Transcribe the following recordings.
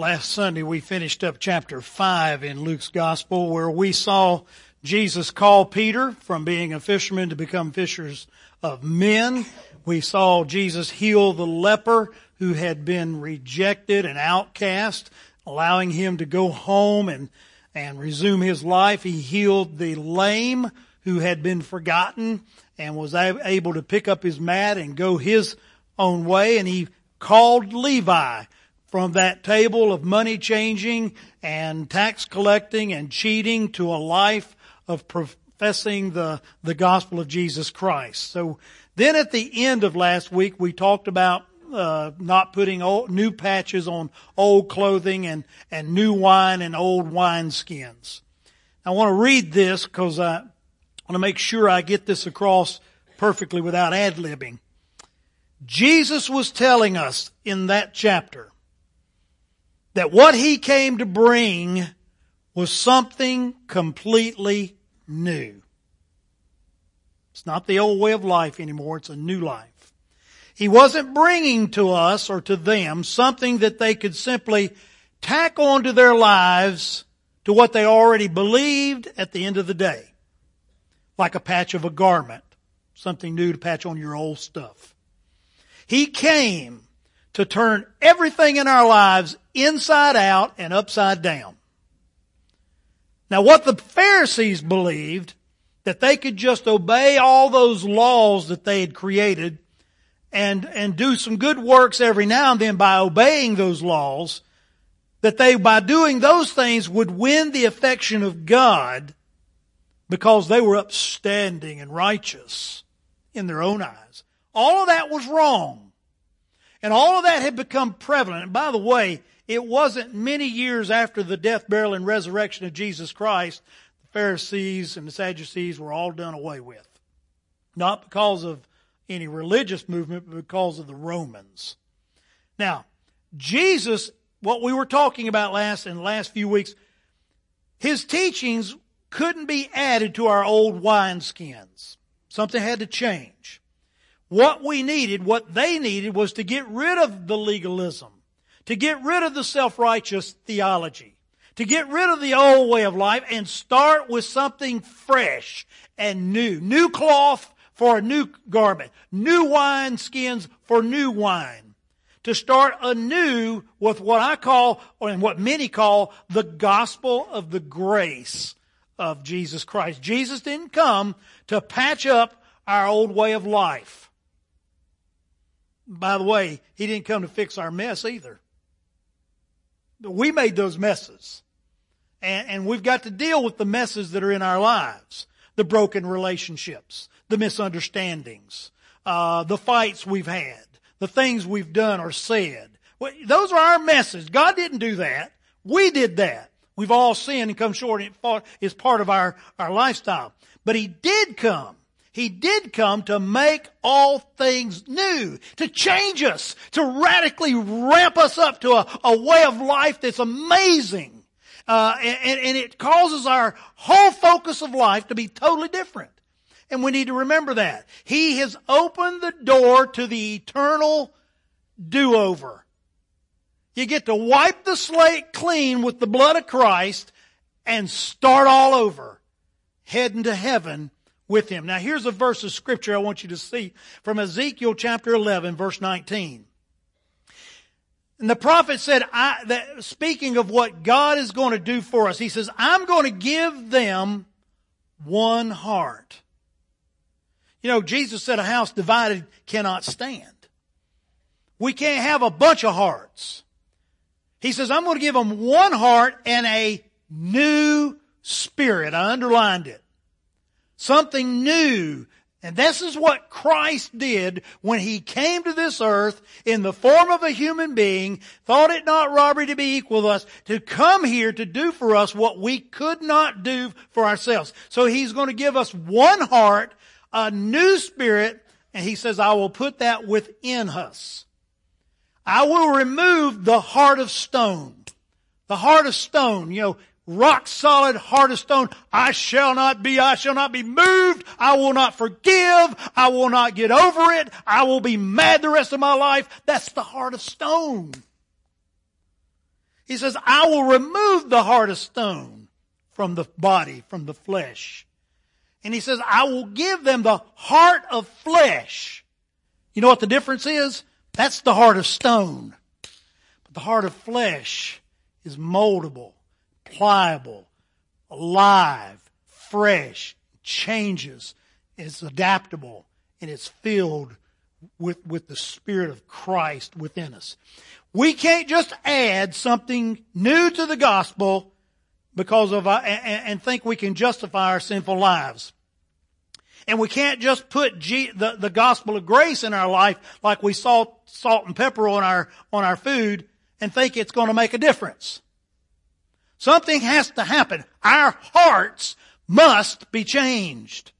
Last Sunday we finished up chapter 5 in Luke's Gospel, where we saw Jesus call Peter from being a fisherman to become fishers of men. We saw Jesus heal the leper who had been rejected and outcast, allowing him to go home and resume his life. He healed the lame who had been forgotten and was able to pick up his mat and go his own way. And he called Levi from that table of money changing and tax collecting and cheating to a life of professing the gospel of Jesus Christ. So then at the end of last week, we talked about not putting new patches on old clothing and new wine in old wineskins. I want to read this because I want to make sure I get this across perfectly without ad-libbing. Jesus was telling us in that chapter that what he came to bring was something completely new. It's not the old way of life anymore. It's a new life. He wasn't bringing to us or to them something that they could simply tack onto their lives to what they already believed at the end of the day. Like a patch of a garment. Something new to patch on your old stuff. He came to turn everything in our lives inside out and upside down. Now what the Pharisees believed, that they could just obey all those laws that they had created and do some good works every now and then by obeying those laws, that they, by doing those things, would win the affection of God because they were upstanding and righteous in their own eyes. All of that was wrong. And all of that had become prevalent. And by the way, it wasn't many years after the death, burial, and resurrection of Jesus Christ, the Pharisees and the Sadducees were all done away with. Not because of any religious movement, but because of the Romans. Now, Jesus, what we were talking about in the last few weeks, his teachings couldn't be added to our old wineskins. Something had to change. What they needed was to get rid of the legalism, to get rid of the self-righteous theology, to get rid of the old way of life and start with something fresh and new. New cloth for a new garment, new wine skins for new wine. To start anew with what I call, and what many call, the gospel of the grace of Jesus Christ. Jesus didn't come to patch up our old way of life. By the way, he didn't come to fix our mess either. We made those messes. And we've got to deal with the messes that are in our lives. The broken relationships, the misunderstandings, the fights we've had, the things we've done or said. Well, those are our messes. God didn't do that. We did that. We've all sinned and come short. It's part of our lifestyle. But he did come. He did come to make all things new, to change us, to radically ramp us up to a way of life that's amazing. And it causes our whole focus of life to be totally different. And we need to remember that. He has opened the door to the eternal do-over. You get to wipe the slate clean with the blood of Christ and start all over, heading to heaven with him. Now here's a verse of scripture I want you to see from Ezekiel chapter 11 verse 19. And the prophet said, speaking of what God is going to do for us, he says, I'm going to give them one heart. You know, Jesus said a house divided cannot stand. We can't have a bunch of hearts. He says, I'm going to give them one heart and a new spirit. I underlined it. Something new. And this is what Christ did when he came to this earth in the form of a human being, thought it not robbery to be equal with us, to come here to do for us what we could not do for ourselves. So he's going to give us one heart, a new spirit, and he says, I will put that within us. I will remove the heart of stone. The heart of stone, rock solid heart of stone. I shall not be moved. I will not forgive. I will not get over it. I will be mad the rest of my life. That's the heart of stone. He says, I will remove the heart of stone from the body, from the flesh. And he says, I will give them the heart of flesh. You know what the difference is? That's the heart of stone. But the heart of flesh is moldable, pliable, alive, fresh, changes, it's adaptable, and it's filled with the Spirit of Christ within us. We can't just add something new to the gospel because of and think we can justify our sinful lives. And we can't just put the gospel of grace in our life like we salt and pepper on our food and think it's going to make a difference. Something has to happen. Our hearts must be changed.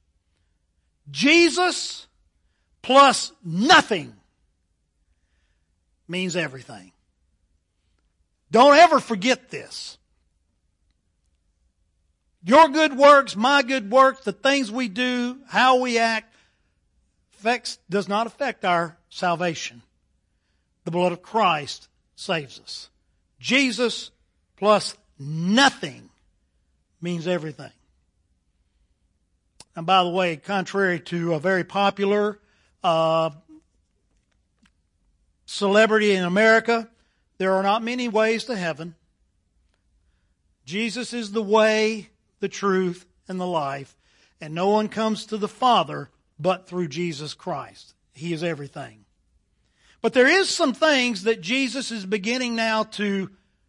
Jesus plus nothing means everything. Don't ever forget this. Your good works, my good works, the things we do, how we act, does not affect our salvation. The blood of Christ saves us. Jesus plus nothing means everything. And by the way, contrary to a very popular celebrity in America, there are not many ways to heaven. Jesus is the way, the truth, and the life. And no one comes to the Father but through Jesus Christ. He is everything. But there is some things that Jesus is beginning now to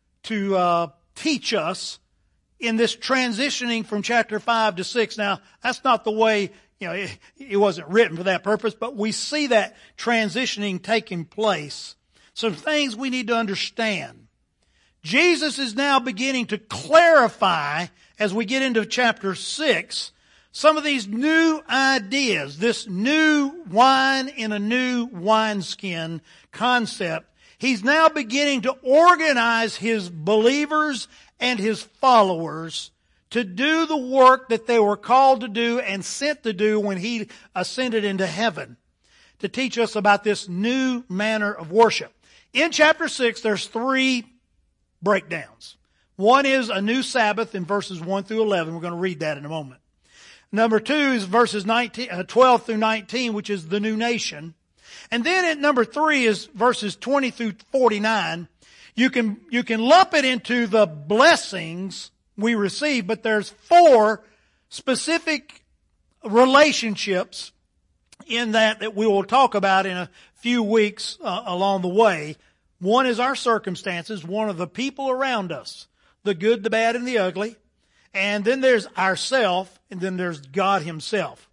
teach us in this transitioning from chapter 5 to 6. Now, that's not the way, it wasn't written for that purpose, but we see that transitioning taking place. Some things we need to understand. Jesus is now beginning to clarify, as we get into chapter 6, some of these new ideas, this new wine in a new wineskin concept. He's now beginning to organize his believers and his followers to do the work that they were called to do and sent to do when he ascended into heaven, to teach us about this new manner of worship. In chapter 6, there's 3 breakdowns. One is a new Sabbath in verses 1 through 11. We're going to read that in a moment. Number 2 is verses 12 through 19, which is the new nation. And then at number 3 is verses 20 through 49. You can lump it into the blessings we receive, but there's 4 specific relationships in that we will talk about in a few weeks along the way. One is our circumstances, one of the people around us, the good, the bad, and the ugly. And then there's ourself, and then there's God himself.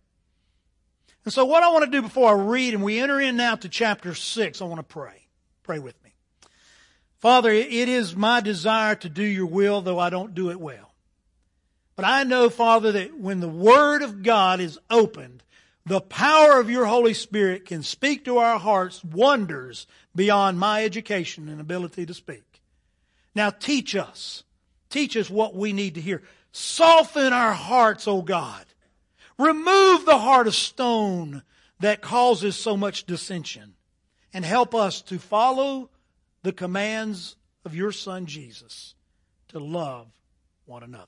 And so what I want to do before I read, and we enter in now to chapter 6, I want to pray. Pray with me. Father, it is my desire to do your will, though I don't do it well. But I know, Father, that when the Word of God is opened, the power of your Holy Spirit can speak to our hearts wonders beyond my education and ability to speak. Now teach us. Teach us what we need to hear. Soften our hearts, O God. Remove the heart of stone that causes so much dissension. And help us to follow the commands of your Son Jesus to love one another.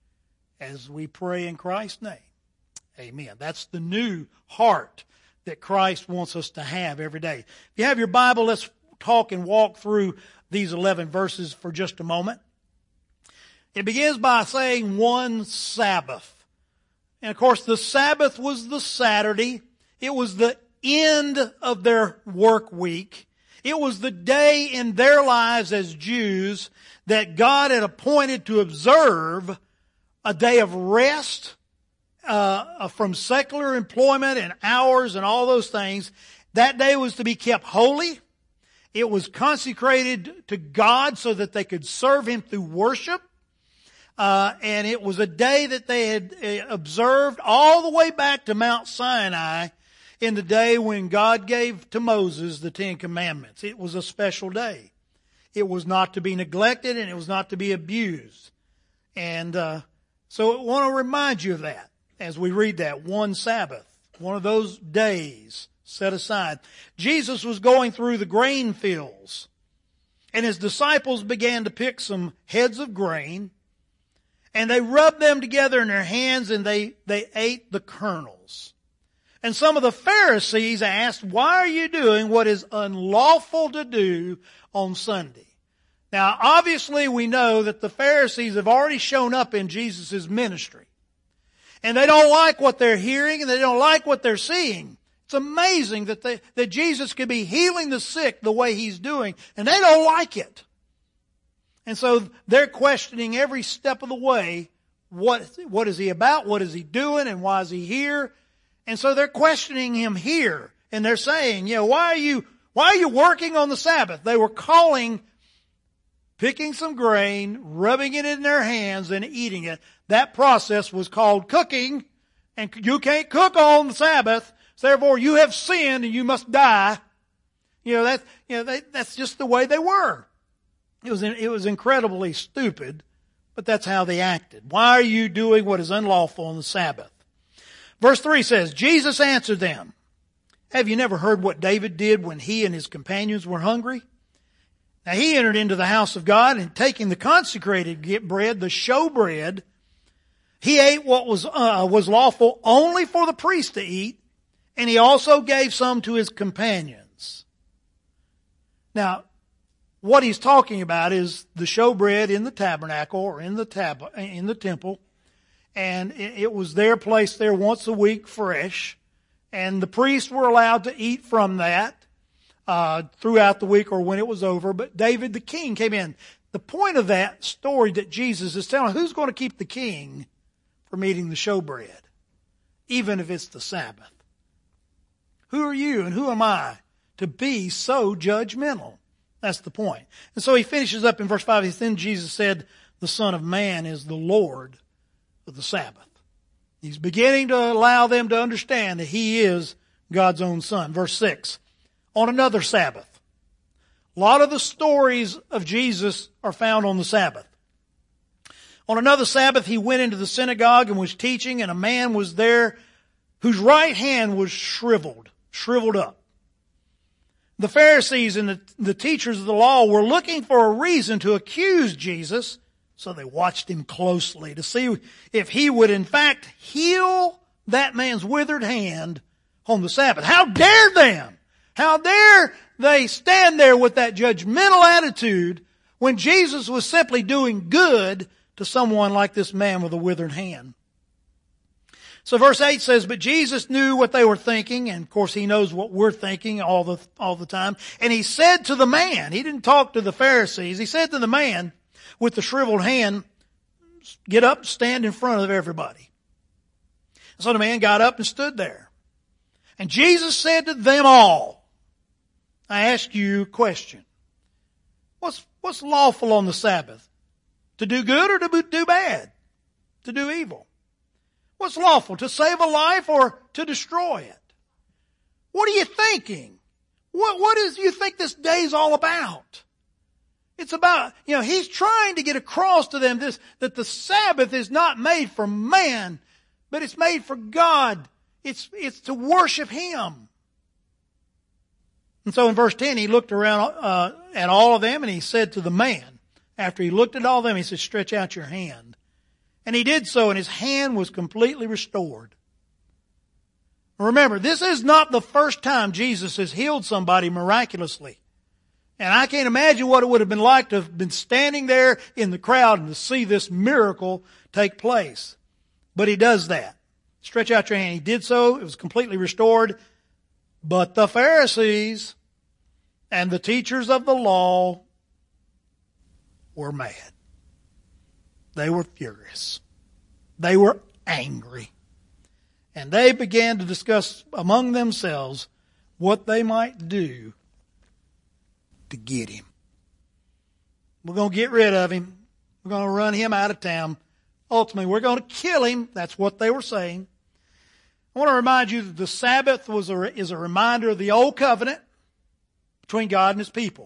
As we pray in Christ's name, amen. That's the new heart that Christ wants us to have every day. If you have your Bible, let's talk and walk through these 11 verses for just a moment. It begins by saying one Sabbath. And of course, the Sabbath was the Saturday. It was the end of their work week. It was the day in their lives as Jews that God had appointed to observe a day of rest from secular employment and hours and all those things. That day was to be kept holy. It was consecrated to God so that they could serve Him through worship. And it was a day that they had observed all the way back to Mount Sinai in the day when God gave to Moses the 10 Commandments. It was a special day. It was not to be neglected and it was not to be abused. And so I want to remind you of that as we read that. One Sabbath, one of those days set aside. Jesus was going through the grain fields. And his disciples began to pick some heads of grain, and they rubbed them together in their hands, and they ate the kernels. And some of the Pharisees asked, why are you doing what is unlawful to do on Sunday? Now, obviously we know that the Pharisees have already shown up in Jesus' ministry. And they don't like what they're hearing, and they don't like what they're seeing. It's amazing that Jesus could be healing the sick the way He's doing, and they don't like it. And so they're questioning every step of the way, what is He about, what is He doing, and why is He here? And so they're questioning Him here, and they're saying, why are you working on the Sabbath? They were picking some grain, rubbing it in their hands, and eating it. That process was called cooking, and you can't cook on the Sabbath. So therefore, you have sinned and you must die. That's just the way they were. It was incredibly stupid, but that's how they acted. Why are you doing what is unlawful on the Sabbath? Verse 3 says, Jesus answered them, have you never heard what David did when he and his companions were hungry? Now he entered into the house of God, and taking the consecrated bread, the showbread, he ate what was lawful only for the priest to eat, and he also gave some to his companions. Now, what he's talking about is the showbread in the tabernacle or in the temple, and it was placed there once a week fresh, and the priests were allowed to eat from that throughout the week or when it was over. But David the king came in. The point of that story that Jesus is telling, who's going to keep the king from eating the showbread, even if it's the Sabbath? Who are you and who am I to be so judgmental? That's the point. And so he finishes up in verse 5. Then Jesus said, the Son of Man is the Lord of the Sabbath. He's beginning to allow them to understand that He is God's own Son. Verse 6. On another Sabbath. A lot of the stories of Jesus are found on the Sabbath. On another Sabbath, He went into the synagogue and was teaching, and a man was there whose right hand was shriveled up. The Pharisees and the teachers of the law were looking for a reason to accuse Jesus, so they watched Him closely to see if He would in fact heal that man's withered hand on the Sabbath. How dare them! How dare they stand there with that judgmental attitude when Jesus was simply doing good to someone like this man with a withered hand? So verse 8 says, but Jesus knew what they were thinking, and of course He knows what we're thinking all the time. And He said to the man, He didn't talk to the Pharisees, He said to the man with the shriveled hand, get up, stand in front of everybody. So the man got up and stood there. And Jesus said to them all, I ask you a question. What's lawful on the Sabbath? To do good or to do bad? To do evil? What's lawful? To save a life or to destroy it? What are you thinking? What is you think this day's all about? It's about, He's trying to get across to them that the Sabbath is not made for man, but it's made for God. It's to worship Him. And so in verse 10, He looked around at all of them, and He said to the man, after He looked at all of them, He said, stretch out your hand. And he did so, and his hand was completely restored. Remember, this is not the first time Jesus has healed somebody miraculously. And I can't imagine what it would have been like to have been standing there in the crowd and to see this miracle take place. But He does that. Stretch out your hand. He did so. It was completely restored. But the Pharisees and the teachers of the law were mad. They were furious. They were angry. And they began to discuss among themselves what they might do to get Him. We're going to get rid of Him. We're going to run Him out of town. Ultimately, we're going to kill Him. That's what they were saying. I want to remind you that the Sabbath is a reminder of the old covenant between God and His people.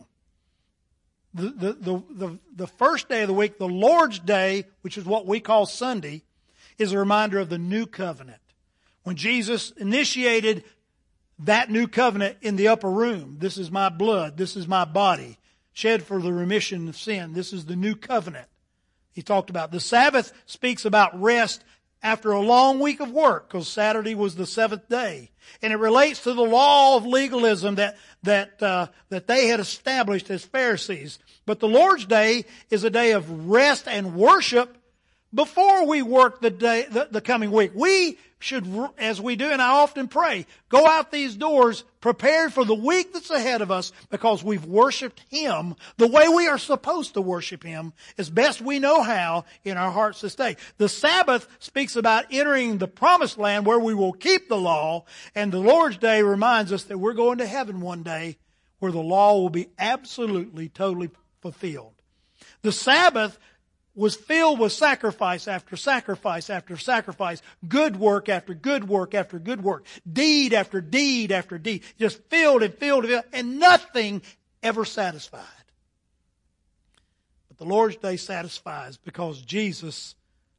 The first day of the week, the Lord's Day, which is what we call Sunday, is a reminder of the new covenant. When Jesus initiated that new covenant in the upper room, this is my blood, this is my body, shed for the remission of sin. This is the new covenant he talked about. The Sabbath speaks about rest after a long week of work, because Saturday was the seventh day. And it relates to the law of legalism that they had established as Pharisees. But the Lord's Day is a day of rest and worship before we work the coming week. We should, as we do, and I often pray, go out these doors prepared for the week that's ahead of us, because we've worshiped Him the way we are supposed to worship Him as best we know how in our hearts this day. The Sabbath speaks about entering the promised land where we will keep the law, and the Lord's Day reminds us that we're going to heaven one day where the law will be absolutely, totally fulfilled. The Sabbath was filled with sacrifice after sacrifice after sacrifice, good work after good work after good work, deed after deed after deed, just filled and filled and filled, and nothing ever satisfied. But the Lord's Day satisfies because Jesus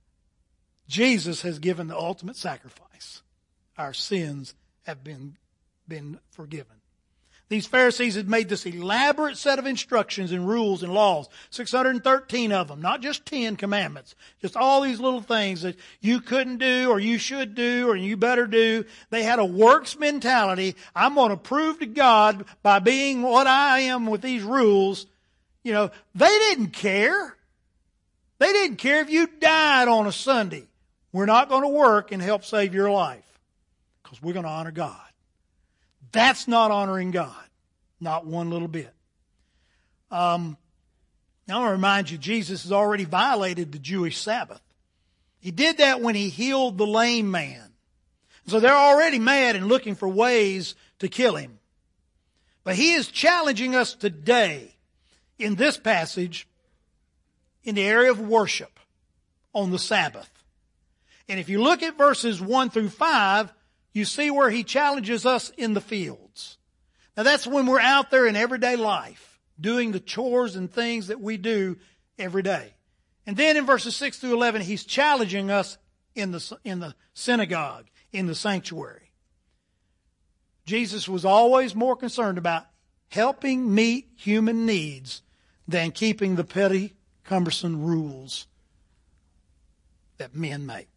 has given the ultimate sacrifice. Our sins have been forgiven. These Pharisees had made this elaborate set of instructions and rules and laws, 613 of them, not just 10 commandments, just all these little things that you couldn't do or you should do or you better do. They had a works mentality. I'm going to prove to God by being what I am with these rules. You know, they didn't care. They didn't care if you died on a Sunday. We're not going to work and help save your life because we're going to honor God. That's not honoring God. Not one little bit. Now I want to remind you, Jesus has already violated the Jewish Sabbath. He did that when He healed the lame man. So they're already mad and looking for ways to kill Him. But He is challenging us today in this passage in the area of worship on the Sabbath. And if you look at verses 1 through 5, you see where He challenges us in the fields. Now that's when we're out there in everyday life, doing the chores and things that we do every day. And then in verses 6 through 11, He's challenging us in the synagogue, in the sanctuary. Jesus was always more concerned about helping meet human needs than keeping the petty, cumbersome rules that men make.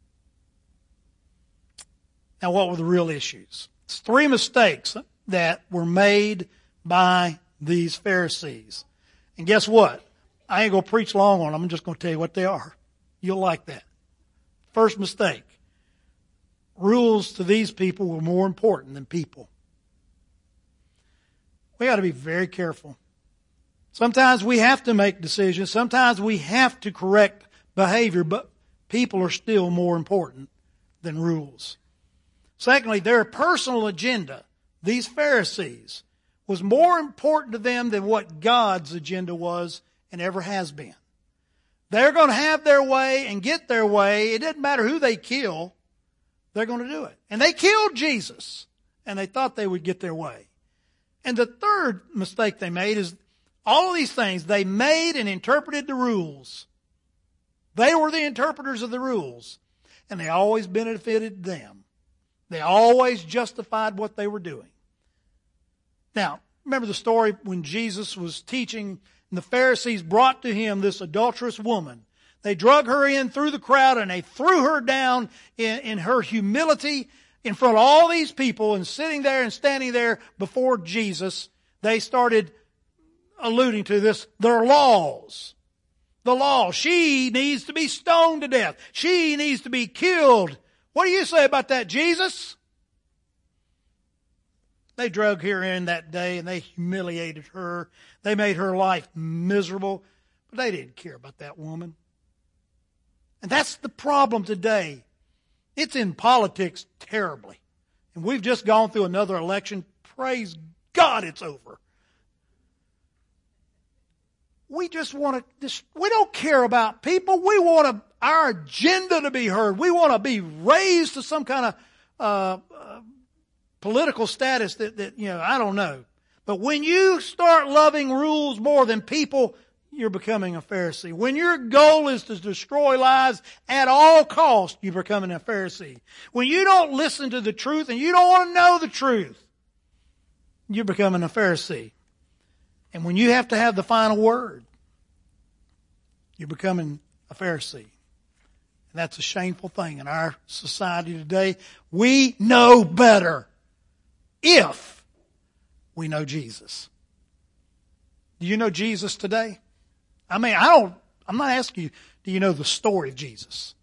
Now, what were the real issues? It's 3 mistakes that were made by these Pharisees. And guess what? I ain't going to preach long on them. I'm just going to tell you what they are. You'll like that. First mistake. Rules to these people were more important than people. We got to be very careful. Sometimes we have to make decisions. Sometimes we have to correct behavior, but people are still more important than rules. Secondly, their personal agenda, these Pharisees, was more important to them than what God's agenda was and ever has been. They're going to have their way and get their way. It doesn't matter who they kill. They're going to do it. And they killed Jesus, and they thought they would get their way. And the third mistake they made is all of these things. They made and interpreted the rules. They were the interpreters of the rules, and they always benefited them. They always justified what they were doing. Now, remember the story when Jesus was teaching and the Pharisees brought to Him this adulterous woman. They drug her in through the crowd and they threw her down in her humility in front of all these people, and sitting there and standing there before Jesus, they started alluding to this, their laws. The law. She needs to be stoned to death. She needs to be killed. What do you say about that, Jesus? They drug her in that day and they humiliated her. They made her life miserable. But they didn't care about that woman. And that's the problem today. It's in politics terribly. And we've just gone through another election. Praise God it's over. We just want to, we don't care about people. We want our agenda to be heard. We want to be raised to some kind of political status that, I don't know. But when you start loving rules more than people, you're becoming a Pharisee. When your goal is to destroy lives at all costs, you're becoming a Pharisee. When you don't listen to the truth and you don't want to know the truth, you're becoming a Pharisee. And when you have to have the final word, you're becoming a Pharisee. And that's a shameful thing in our society today. We know better if we know Jesus. Do you know Jesus today? I mean, I'm not asking you, do you know the story of Jesus?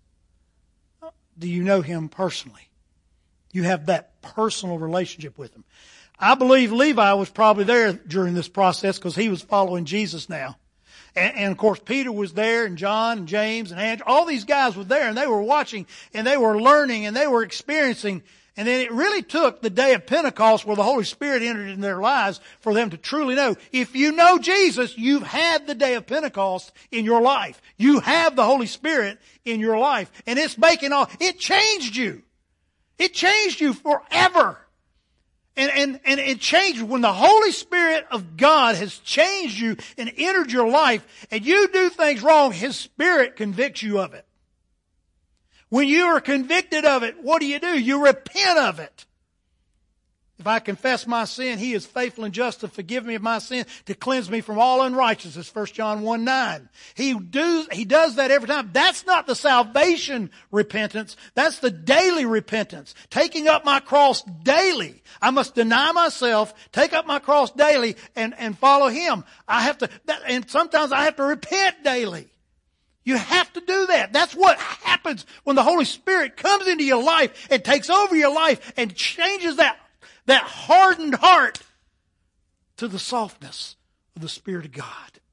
Do you know Him personally? You have that personal relationship with Him. I believe Levi was probably there during this process because he was following Jesus now. And of course Peter was there, and John and James and Andrew. All these guys were there, and they were watching and they were learning and they were experiencing. And then it really took the day of Pentecost where the Holy Spirit entered in their lives for them to truly know. If you know Jesus, you've had the day of Pentecost in your life. You have the Holy Spirit in your life. And it's it changed you. It changed you forever. And it changed when the Holy Spirit of God has changed you and entered your life, and you do things wrong, His Spirit convicts you of it. When you are convicted of it, what do? You repent of it. If I confess my sin, He is faithful and just to forgive me of my sin, to cleanse me from all unrighteousness. 1 John 1:9. He does that every time. That's not the salvation repentance. That's the daily repentance. Taking up my cross daily. I must deny myself, take up my cross daily, and follow Him. And sometimes I have to repent daily. You have to do that. That's what happens when the Holy Spirit comes into your life and takes over your life and changes that hardened heart to the softness of the Spirit of God.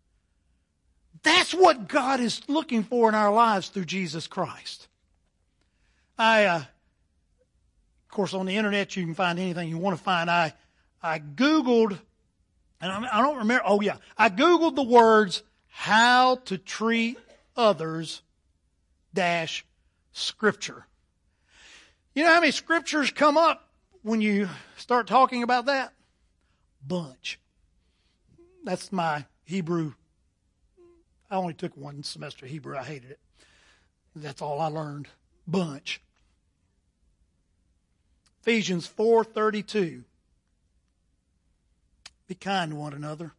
That's what God is looking for in our lives through Jesus Christ. Of course, on the internet you can find anything you want to find. I Googled, and I don't remember, I Googled the words, how to treat others - scripture. You know how many scriptures come up when you start talking about that? Bunch. That's my Hebrew. I only took one semester of Hebrew. I hated it. That's all I learned. Bunch. Ephesians 4:32. Be kind to one another.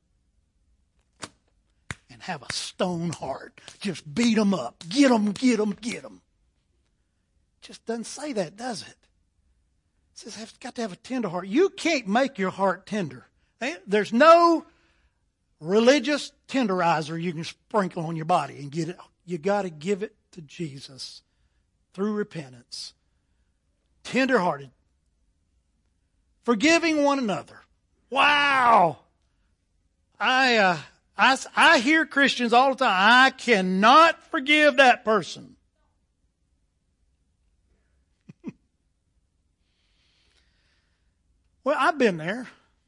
And have a stone heart. Just beat them up. Get them, get them, get them. Just doesn't say that, does it? It says I've got to have a tender heart. You can't make your heart tender. There's no religious tenderizer you can sprinkle on your body and get it. You got to give it to Jesus through repentance. Tender-hearted. Forgiving one another. Wow! I hear Christians all the time, I cannot forgive that person. Well, I've been there.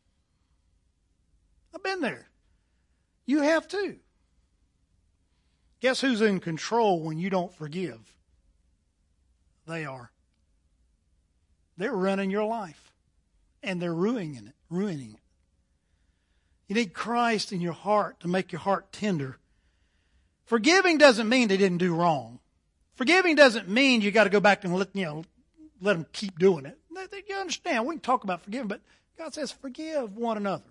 You have too. Guess who's in control when you don't forgive? They are. They're running your life. And they're ruining it. You need Christ in your heart to make your heart tender. Forgiving doesn't mean they didn't do wrong. Forgiving doesn't mean you got to go back and let them keep doing it. You understand, we can talk about forgiving, but God says forgive one another.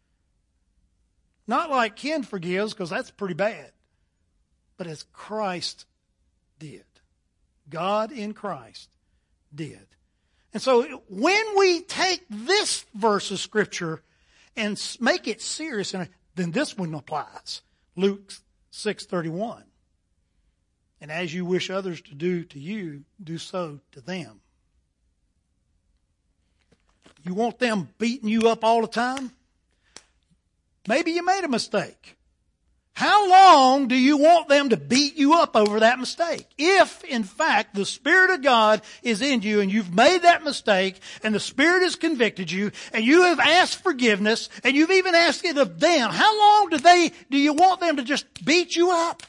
Not like Ken forgives, because that's pretty bad. But as Christ did. God in Christ did. And so when we take this verse of Scripture and make it serious, then this one applies. Luke 6:31. And as you wish others to do to you, do so to them. You want them beating you up all the time? Maybe you made a mistake. How long do you want them to beat you up over that mistake? If, in fact, the Spirit of God is in you and you've made that mistake and the Spirit has convicted you and you have asked forgiveness and you've even asked it of them, how long do you want them to just beat you up?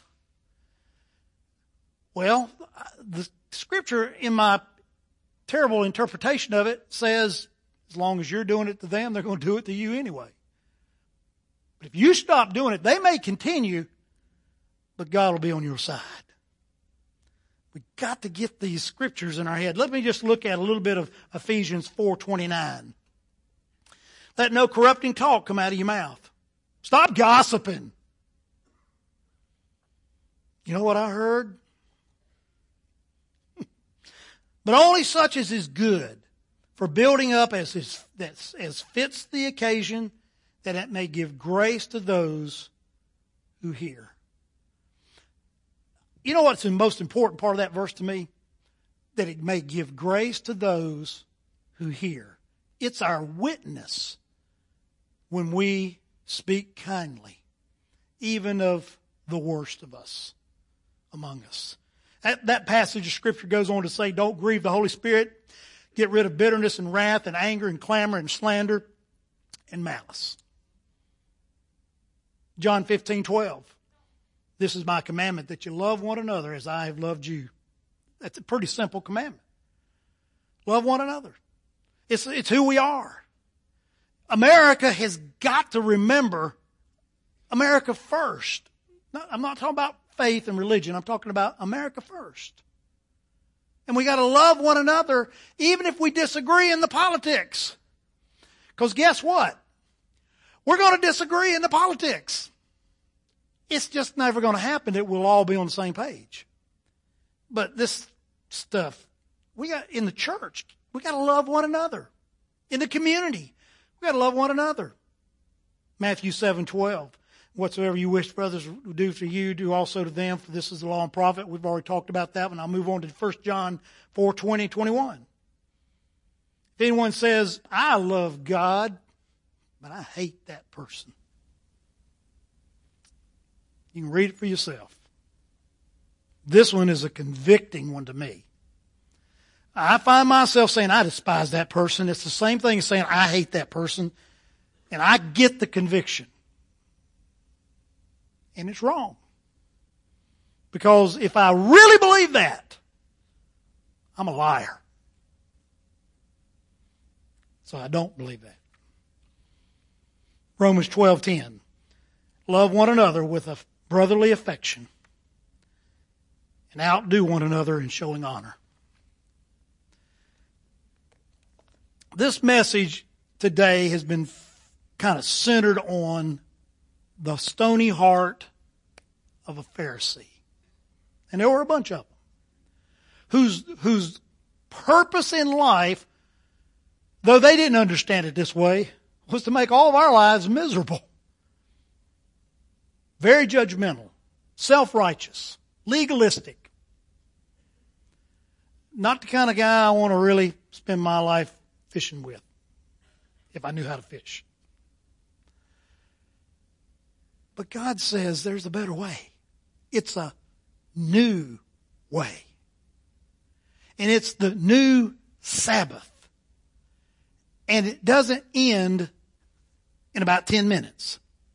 Well, the Scripture, in my terrible interpretation of it, says as long as you're doing it to them, they're going to do it to you anyway. But if you stop doing it, they may continue, but God will be on your side. We've got to get these scriptures in our head. Let me just look at a little bit of Ephesians 4:29. Let no corrupting talk come out of your mouth, Stop gossiping. You know what I heard? But only such as is good for building up as fits the occasion, that it may give grace to those who hear. You know what's the most important part of that verse to me? That it may give grace to those who hear. It's our witness when we speak kindly, even of the worst of us among us. That passage of Scripture goes on to say, don't grieve the Holy Spirit. Get rid of bitterness and wrath and anger and clamor and slander and malice. John 15:12. This is my commandment, that you love one another as I have loved you. That's a pretty simple commandment. Love one another. It's who we are. America has got to remember America first. I'm not talking about faith and religion. I'm talking about America first. And we got to love one another even if we disagree in the politics. Because guess what? We're going to disagree in the politics. It's just never going to happen that we'll all be on the same page. But this stuff, we got in the church, we got to love one another. In the community, we got to love one another. Matthew 7:12. Whatsoever you wish brothers to do for you, do also to them, for this is the law and prophet. We've already talked about that one. I'll move on to 1 John 4:20 and 21. If anyone says, I love God, but I hate that person, you can read it for yourself. This one is a convicting one to me. I find myself saying, I despise that person. It's the same thing as saying, I hate that person. And I get the conviction. And it's wrong. Because if I really believe that, I'm a liar. So I don't believe that. Romans 12:10. Love one another with a brotherly affection, and outdo one another in showing honor. This message today has been kind of centered on the stony heart of a Pharisee. And there were a bunch of them whose purpose in life, though they didn't understand it this way, was to make all of our lives miserable. Very judgmental, self-righteous, legalistic. Not the kind of guy I want to really spend my life fishing with, if I knew how to fish. But God says there's a better way. It's a new way. And it's the new Sabbath. And it doesn't end in about 10 minutes.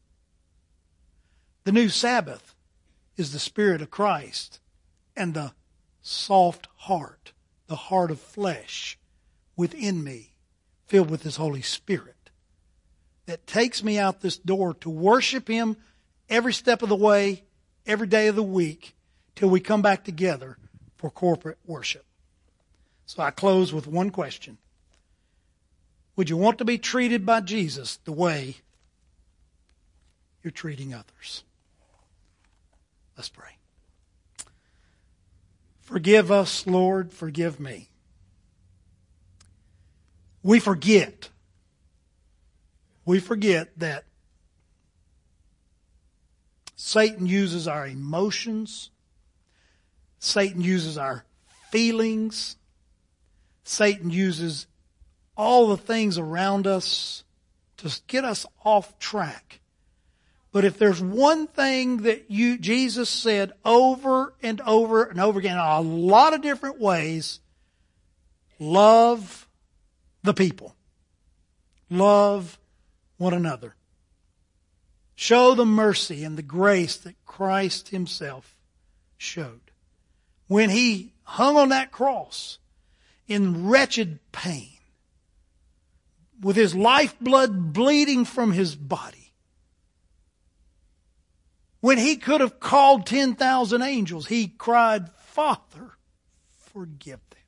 The new Sabbath is the Spirit of Christ and the soft heart, the heart of flesh within me, filled with His Holy Spirit, that takes me out this door to worship Him every step of the way, every day of the week, till we come back together for corporate worship. So I close with one question. Would you want to be treated by Jesus the way you're treating others? Let's pray. Forgive us, Lord, forgive me. We forget that Satan uses our emotions. Satan uses our feelings. Satan uses all the things around us to get us off track. But if there's one thing that Jesus said over and over and over again in a lot of different ways, love the people. Love one another. Show the mercy and the grace that Christ Himself showed. When He hung on that cross in wretched pain, with His lifeblood bleeding from His body, when He could have called 10,000 angels, He cried, Father, forgive them.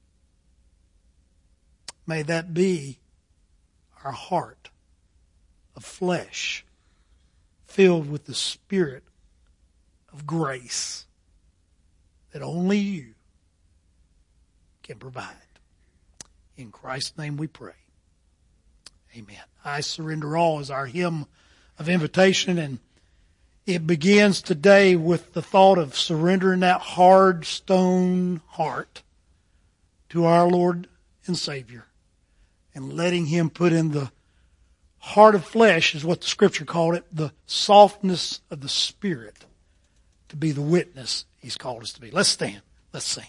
May that be our heart of flesh, filled with the Spirit of grace that only you can provide. In Christ's name we pray. Amen. I Surrender All is our hymn of invitation, and it begins today with the thought of surrendering that hard stone heart to our Lord and Savior and letting Him put in the heart of flesh, is what the Scripture called it, the softness of the Spirit, to be the witness He's called us to be. Let's stand. Let's sing.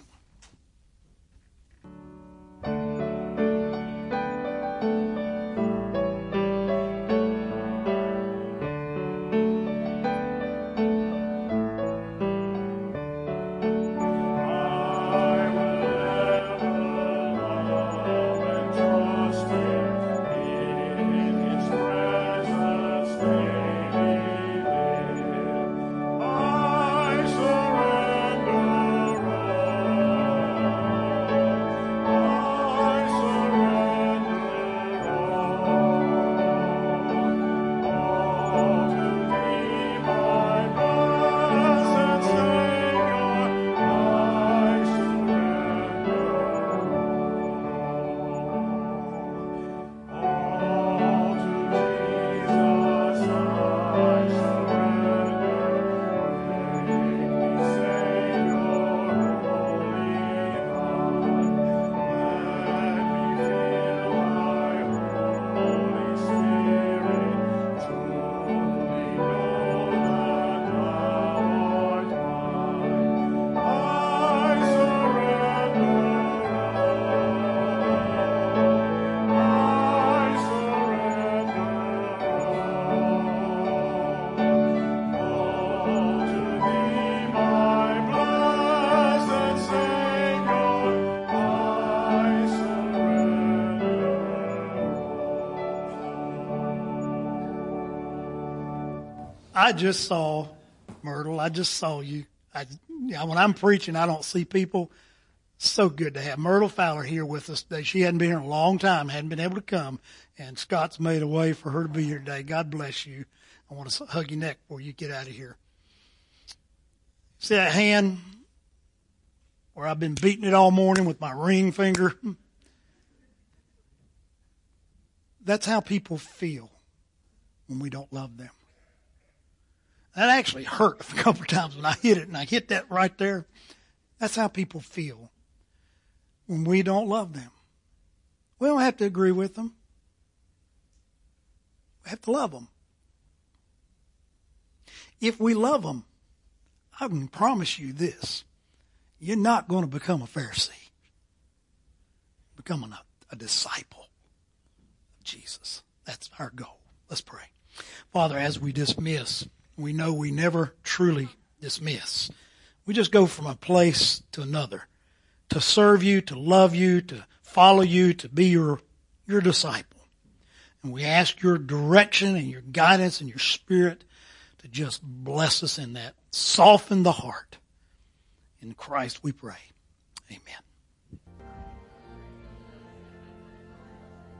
I just saw, Myrtle, I just saw you. When I'm preaching, I don't see people. So good to have Myrtle Fowler here with us today. She hadn't been here in a long time, hadn't been able to come, and Scott's made a way for her to be here today. God bless you. I want to hug your neck before you get out of here. See that hand where I've been beating it all morning with my ring finger? That's how people feel when we don't love them. That actually hurt a couple of times when I hit it, and I hit that right there. That's how people feel when we don't love them. We don't have to agree with them. We have to love them. If we love them, I can promise you this. You're not going to become a Pharisee. Becoming a disciple of Jesus. That's our goal. Let's pray. Father, as we dismiss, we know we never truly dismiss. We just go from a place to another to serve you, to love you, to follow you, to be your disciple. And we ask your direction and your guidance and your Spirit to just bless us in that. Soften the heart. In Christ we pray. Amen.